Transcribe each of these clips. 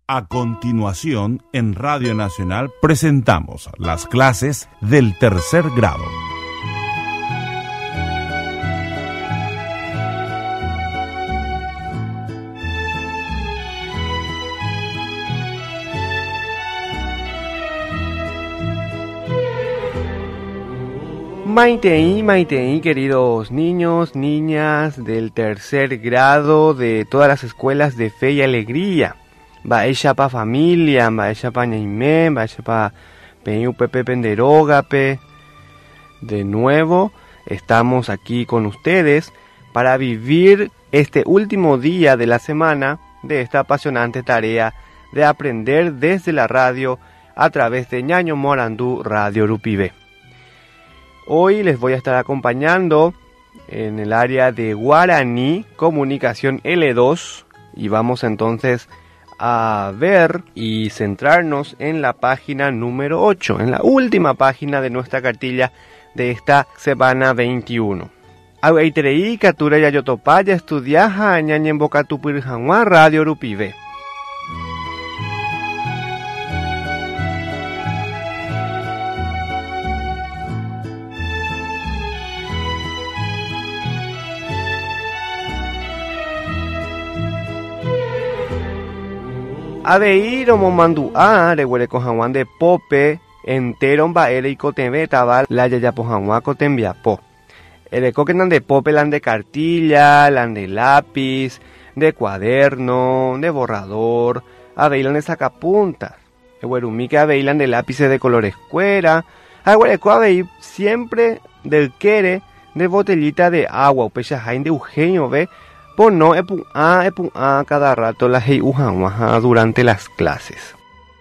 A continuación, en Radio Nacional presentamos las clases del tercer grado. Maiteí, queridos niños, niñas del tercer grado de todas las escuelas de fe y alegría. Baecha pa familia, baecha pa ñaimé, baecha pa peñu pepe penderógape. De nuevo, estamos aquí con ustedes para vivir este último día de la semana de esta apasionante tarea de aprender desde la radio a través de Ñaño Morandú Radio Rupivé. Hoy les voy a estar acompañando en el área de Guaraní, Comunicación L2, y vamos entonces a ver y centrarnos en la página número 8, en la última página de nuestra cartilla de esta semana 21. Aguaitereí, Catura Yayotopaya, estudiaja, Ñañen Bocatupirjanua, Radio Rupivé. Aveí romo manduá reguereco jaguán de pope enteron baere y cotembe tabal la yayapo jaguán cotembiapo. Ereco que nan de pope lan de cartilla, lan de lápiz, de cuaderno, de borrador, aveilan de sacapuntas. Eguerumí que aveilan de lápices de color escuera. Aguereco aveí siempre del quere de botellita de agua, upechajain de Eugenio ve. Por no epuá cada rato la hei ujahuaja durante las clases.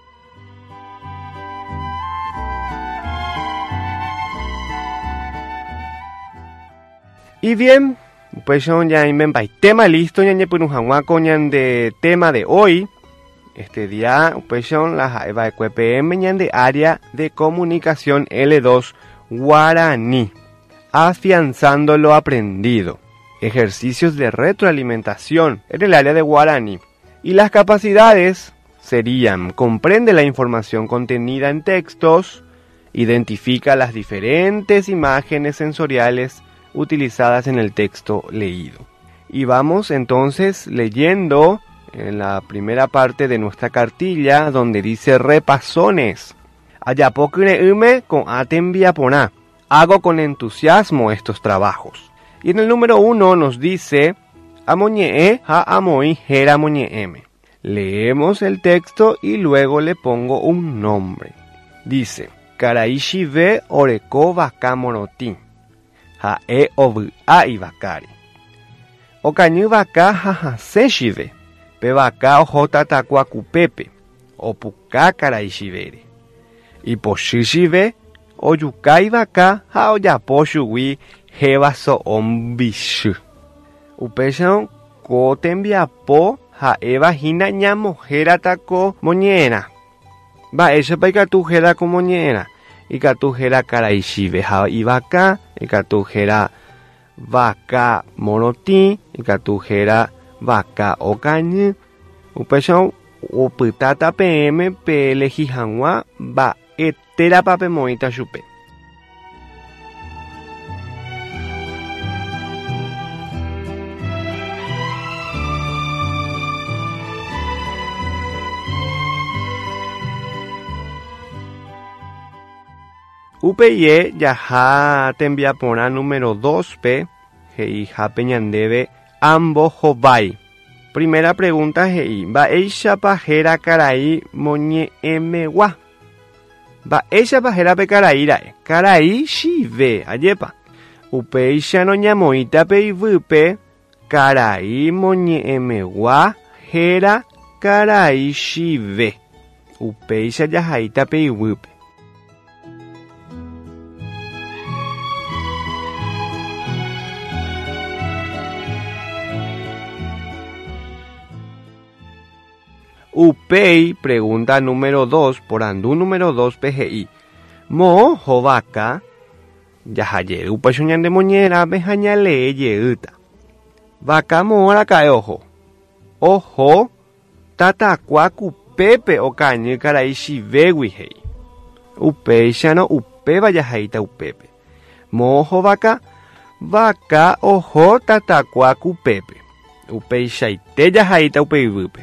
Y bien, pues ya invenpai tema listo, ya por un coñan de tema de hoy. Este día, pues son las EPM de área de comunicación L2 Guaraní, afianzando lo aprendido. Ejercicios de retroalimentación en el área de Guaraní. Y las capacidades serían: comprende la información contenida en textos, identifica las diferentes imágenes sensoriales utilizadas en el texto leído. Y vamos entonces leyendo en la primera parte de nuestra cartilla donde dice repasones. Ayapokireume con atembiaponá. Hago con entusiasmo estos trabajos. Y en el número 1 nos dice amoñeé ha amoi jera moñeeme. Leemos el texto y luego le pongo un nombre. Dice: Karaishi ve oreko baka moroti. Ha e obu a ibakari. Okañu baka hahase shive. Pe baka ojota takua kupepe. Opuka karaishi vere. Y poshishi ve oyukai baka ha oyapo shugui Heva so ombishu. Upeshon ko tembiapo ha eva hina ñamojera tako moñera. Va eso pa ikatujera ko moñera. Ikatujera karaishive ha ibaka. Ikatujera vaka moroti. Ikatujera vaka okañu. Upeshon upitata pm pelejijanwa va etera pape moita chupe. UPY yaha tembiapona número 2P hei ha peñandebe ambo jobai. Primera pregunta hei baeisha pajera karai moñeemewa. Baeisha pajera pe karairae. Karai shive ayepa. Upeisha no ñamoita peivype karai moñeemewa hera karai shive. Upeisha yahaita peivype. Upei, pregunta número 2, por andú número 2 PGI. Mo, jovaca, yahayer, upachuñan de moñera, bejañale, yeuta. Vaca mora cae ojo. Ojo, tatacuacu upépe okañy karai chivégui hei. Upéicharõ upéva jaháita upépe. Moho vaka, vaka oho tatakua kupépe. Upeichaite jaháita upe yvýpe.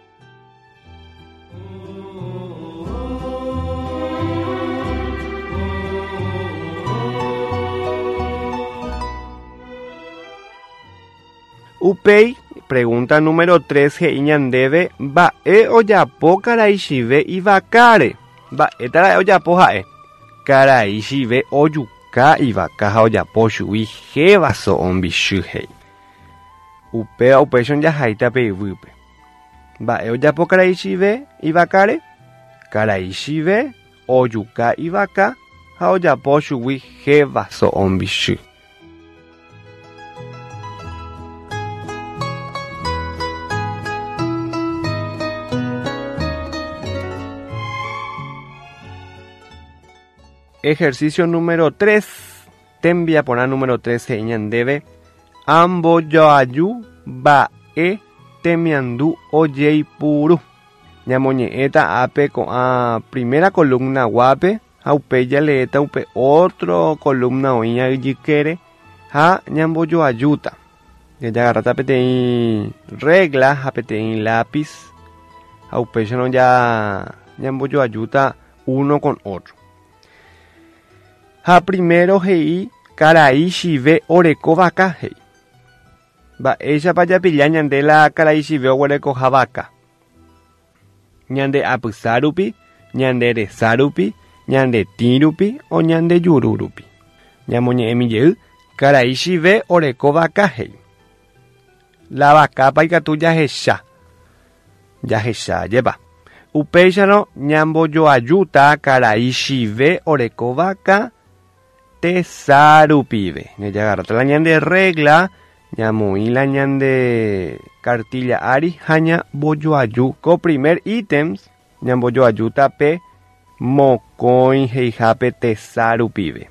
Upéi, pregunta número 3 he'i ñandéve, mba'e ojapo karai chive ivakáre. Mba'étara'e ojapo ha'e. Karai chive ojuka ivaka ha ojapo chugui héva so'on he'i. Upéva upéicha jaháita pe yvýpe. Mba'e ojapo karai chive ivakáre. Karai chive ojuka ivaka ha ojapo chugui héva so'on bichy. Ejercicio número 3. Tembiapórã número 3 he'i ñandéve. Ambojoaju mba'e temiandu ojeipuru. Ñamoñe'ẽta ápe ko'ã primera columna guápe ha upéi jale'éta upe otro columna oĩva ijykére ha ñambojoajúta. Jagarrata peteĩ regla ha peteĩ lápiz ha upéicharõ ja ñambojoajúta uno con otro. Ha primero he'i karai chive oreko vaka he'i. Mba'éichapa japilla ñande la karai chive oguerekoha vaka. Ñande apysa rupi, ñande resa rupi, ñande tĩ rupi o ñande juru rupi. Ñamoñe'ẽmijey karai chive oreko vaka he'i. La vakápa ikatu jahecha. Jahecha jépa. Upéicharõ ñambojoajúta karai chive oreko vaka tesarupive. Ñajagarrata la ñande regla, ñamoĩ la ñande cartilla ári ha ñambojoaju. Ko primer ítems ñambojoajúta pe mokõi heihápe tesarupive.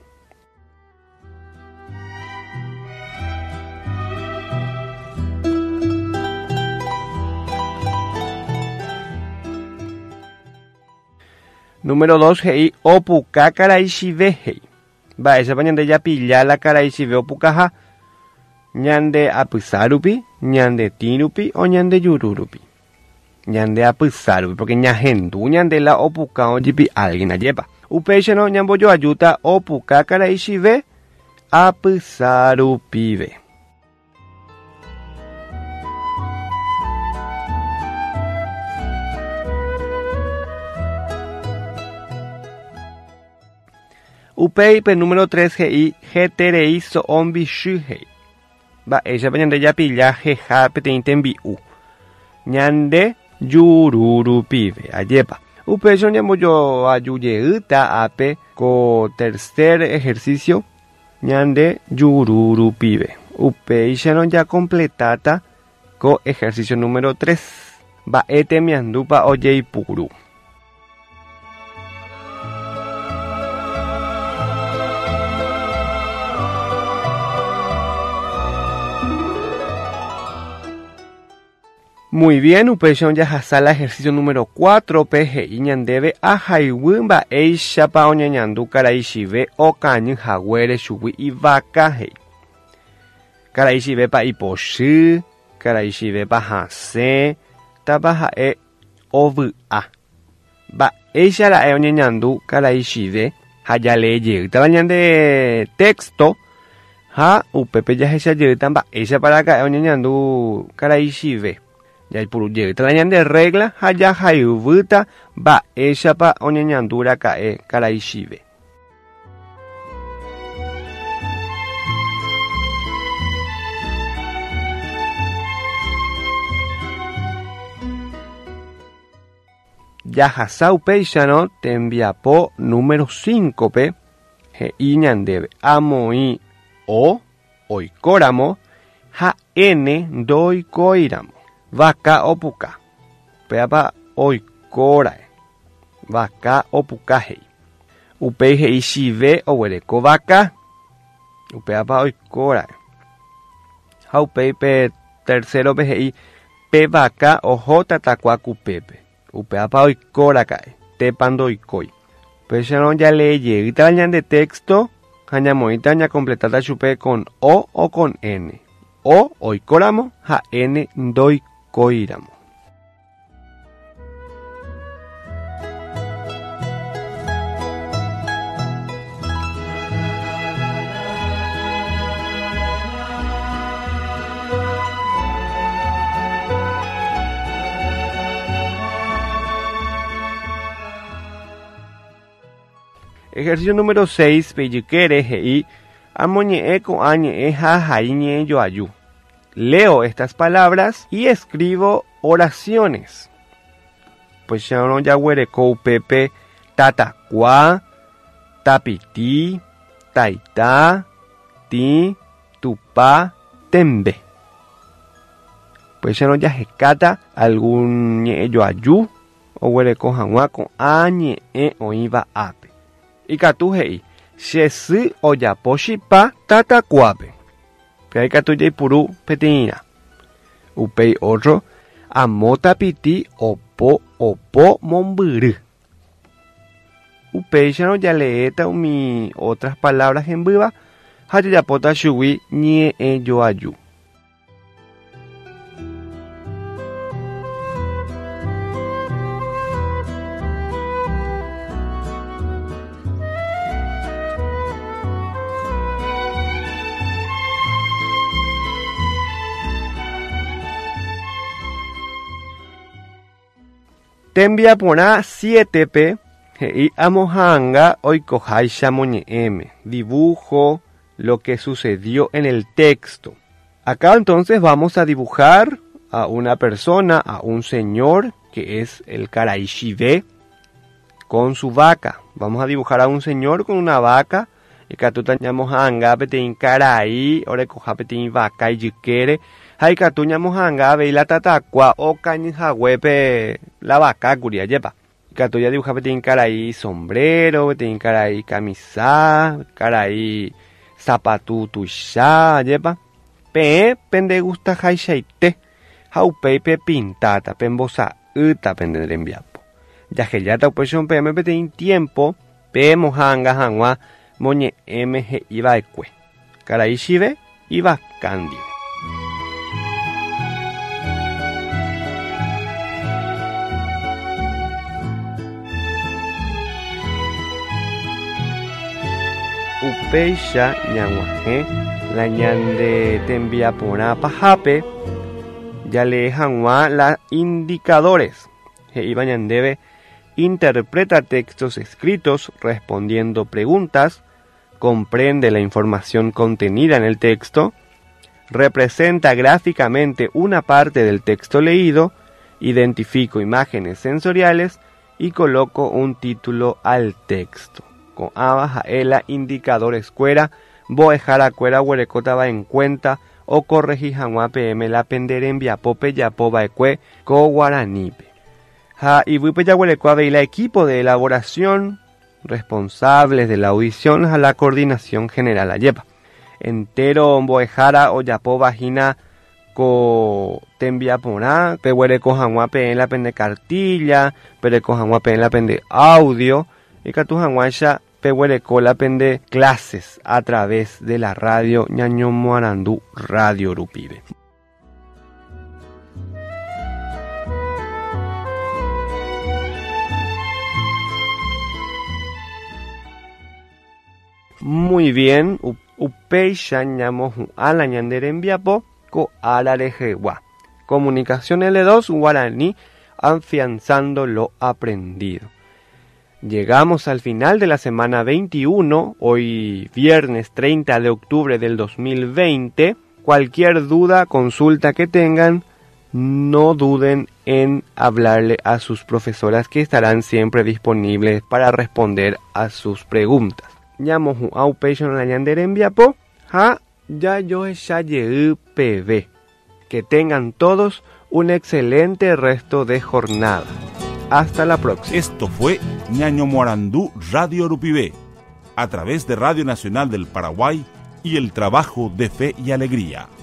Número 2 he'i opuka karai chive he'i. Mba'éichapa ñande japilla la karai chive opukaha. Ñande apysa rupi, ñande tĩ rupi o ñande juru rupi. Ñande apysa rupi, porque ñahendu ñande la opuka ojipi alguien ajepa. Upéicharõ ñambojoajúta opuka karai chive apysa rupive. Upéipe número 3 he'i heterei so'on bichy he'i. Mba'éichapa ñande japilla heha peteĩ tembi'u. Ñande juru rupive ajépa. Upéicha ñambojoajujeýta ápe ko tercer ejercicio ñande juru rupive. Upéicharõ ja completáta ko ejercicio número 3. Mba'e temiandúpa ojeipuru. Muy bien, upéicharõ jahasa la ejercicio número 4 pe he'i ñandéve ahayguy mba'éichapa oñeñandu karai chive okañyhaguére chugui ivaka he'i. Karai chivépa ipochy, karai chivépa hasẽ, tápa ha'e ovy'a. Mba'éichara'e oñeñandu karai chive ha jalejeýtava ñande texto ha upépe jahechajeýta mba'éichaparaka'e oñeñandu karai chive. Jaipurujeyta la ñande regla ha jahayvýta mba'éichapa oñeñanduraka'e karai chive. Jahasa upéicharõ tembiapo número 5 pe he'i ñandéve amoĩ o oikóramo ha ene ndoikoíramo. Vaka opuka. Péapa oikóra'e. Vaka opuka he'i. Upéi he'i chive oguereko vaka. Upéapa oikóra'e. Ha upéipe tercero pe he'i pe vaka oho tatakua kupépe. Upeapa oikora cae. Tepando oikoi. Pecharon ya leye. Itañan de texto. Hañamoita ña completada chupe con o con n. O oikóramo ha n ndoikoíramo. Ejercicio número 6, peyuquere hei amoñe con añe jajaiñe yoayu. Leo estas palabras y escribo oraciones. Pues ya no ya huereco pepe tatacua, tapiti, taita, ti, tupa, tembe. Pues ya no ya jecata algún ñe yoayu o huereco janua con añe o iba ape. Y catujei, shesi oyaposhipa tatacuape. Pei catuyei puru peteina. Upei otro, amota piti opo mombiru. Upei ya no ya leeta mi otras palabras en viva, hayapota shuwi nie yoayu. Tembia pona 7p y amohanga oikohai shamoñeeme. Dibujo lo que sucedió en el texto. Acá entonces vamos a dibujar a una persona, a un señor que es el Karaishibe con su vaca. Vamos a dibujar a un señor con una vaca. Y catuta mohanga petein karai, orekoja petein vaca y yikere. Hay catuña mohanga veila tatacua o cañjahuepe la vaca curia yepa. Catuya dibuja petein caray sombrero, petein caray camisa, caray zapatu tuya yepa. Pende gusta jaishaite. Jaupepe pintata, pembosa uta pendere enviapo. Ya que ya ta oposición PM petein tiempo, pe mohanga hanwa moñe mg iba ekue. Caray shive iba candio. Upeisha ñanguaje la ñande tembia pona pajape ya le hanwa la indicadores que iba ñandebe interpreta textos escritos respondiendo preguntas, comprende la información contenida en el texto, representa gráficamente una parte del texto leído, identifico imágenes sensoriales y coloco un título al texto. Con abaja la indicador escuera, boejara cuera huerecota va en cuenta o corregir janua pm la pender en viapope yapoba ecue co guaranipe. Ja y vuipe ya huerecoa veila equipo de elaboración responsables de la audición a la coordinación general ayepa. Entero boejara o yapoba jina co tembia pona pe huereco janua pm la pende cartilla, pereco janua pm la pende audio. Y Catujanguacha pehuereco la pende clases a través de la radio Ñaño Moarandú Radio Rupibe. Muy bien, upeisha ñamoju ala ñandere enviapo co alarejewa. Comunicación L2 guaraní afianzando lo aprendido. Llegamos al final de la semana 21, hoy viernes 30 de octubre del 2020. Cualquier duda, consulta que tengan, no duden en hablarle a sus profesoras que estarán siempre disponibles para responder a sus preguntas. Llamo a Upation Añandere enviapo, ja ya yo PV. Que tengan todos un excelente resto de jornada. Hasta la próxima. Esto fue Ñaño Moarandú Radio Urupibé, a través de Radio Nacional del Paraguay y el trabajo de Fe y Alegría.